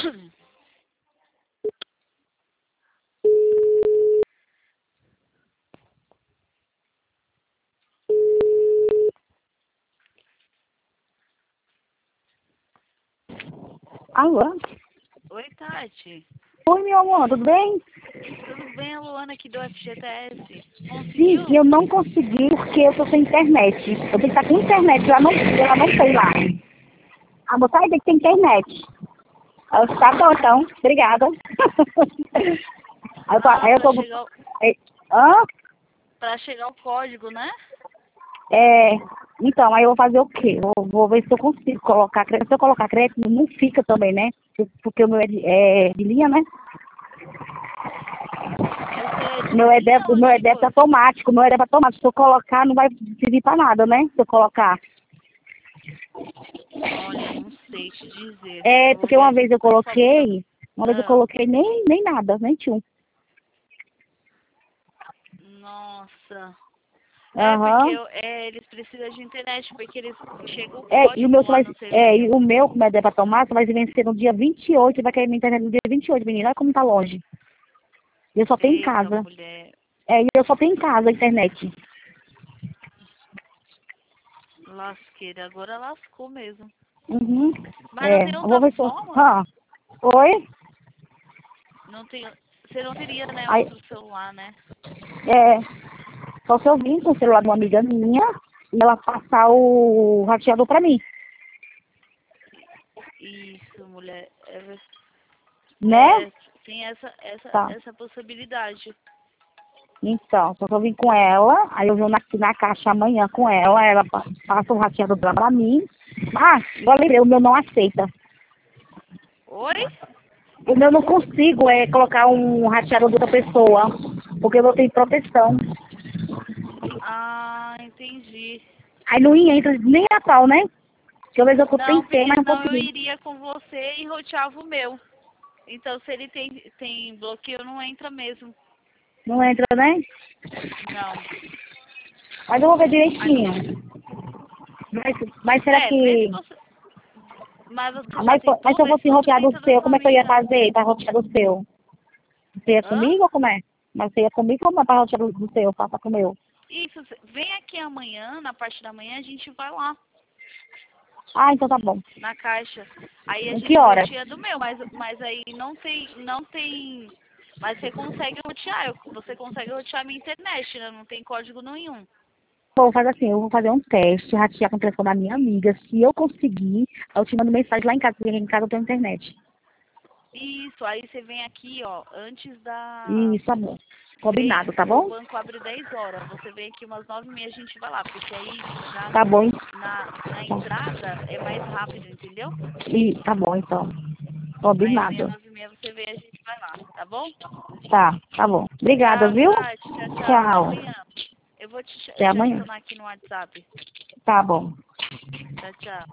Alô? Oi, Tati. Oi, meu amor, tudo bem? Tudo bem, a Luana aqui do FGTS. Sim, Conseguiu? eu não consegui porque eu tô sem internet. Eu tenho que estar com internet, ela não tem lá. A moça tem que ter internet. Aí eu, tá bom, então, obrigada. Aí eu Pra tô... chegar, Hã? pra chegar o código, né? Então, aí eu vou fazer o quê? Vou ver se eu consigo colocar crédito. Se eu colocar crédito, não fica também, né? Porque o meu é de linha, né? Eu sei O meu é linha débito, o ou meu é tipo... débito automático, o meu é débito automático. Se eu colocar, não vai servir pra nada, né? Se eu colocar. Olha, não sei te dizer. É, Eu vou porque ver uma aqui vez eu com a sua amiga. nem nada, nem tinha. Nossa. É, porque Aham. eles precisam de internet, porque eles chegam o E o meu código só lá vai, no serviço. e o meu, como é para tomar, só vai vencer no dia 28 e vai cair na internet no dia 28 menina. Olha como tá longe. E eu só tenho em Eita, casa. mulher. E eu só tenho em casa a internet. Lasqueira. Agora lascou mesmo. Uhum. Mas não tem Eu vou outra ver se eu... forma? Oi? Não tem... Você não teria, né, Aí, outro celular, né? é, só se eu vim com o celular de uma amiga minha e ela passar o rateador pra mim, Isso, mulher. né? Tem Tá. essa possibilidade. Então, só que eu vim com ela, aí eu vou na caixa amanhã com ela passa o rateador pra mim. Ah, agora lembrei, o meu não aceita. Oi? O meu não consigo colocar um rateador de outra pessoa, porque eu não tenho proteção. Ah, entendi. Aí não entra nem a pau, né? Que eu eu Não, tentei, porque mas não senão eu consegui. iria com você e roteava o meu. Então, se ele tem bloqueio, não entra mesmo. Não entra, né? Não. Mas eu vou ver Mas, direitinho. Mas será vê se que... você... Mas você já Mas tentou se eu ver se fosse você rotear do tenta da seu, sua como é que eu ia amiga. fazer para rotear do seu? Você ia Hã? comigo ou como é? Mas você ia comigo ou para rotear do seu? Faça com o meu. Isso, vem aqui amanhã, na parte da manhã, a gente vai lá, Ah, então tá bom. na caixa. Aí a Em que gente horas? roteia do meu, mas aí não tem, mas você consegue rotear, você consegue rotear minha internet, né? Não tem código nenhum. Vou fazer assim, eu vou fazer um teste, ratear com o telefone da minha amiga. Se eu conseguir, eu te mando mensagem lá em casa, porque aqui em casa eu tenho internet. Isso, aí você vem aqui, ó, antes da Isso, amor. 6, Combinado, tá porque o bom? banco abre 10 horas. Você vem aqui umas 9h30, a gente vai lá, porque aí já Tá bom. na entrada é mais rápido, entendeu? Tá bom, então. Aí amanhã Combinado. 9h30 você vem e a gente vai lá, tá bom? Tá bom. Obrigada, Tchau, viu? Tati. Tchau, tchau. Até Tchau. amanhã. Eu vou Até te amanhã. adicionar aqui no WhatsApp. Tá bom. Tchau, tchau.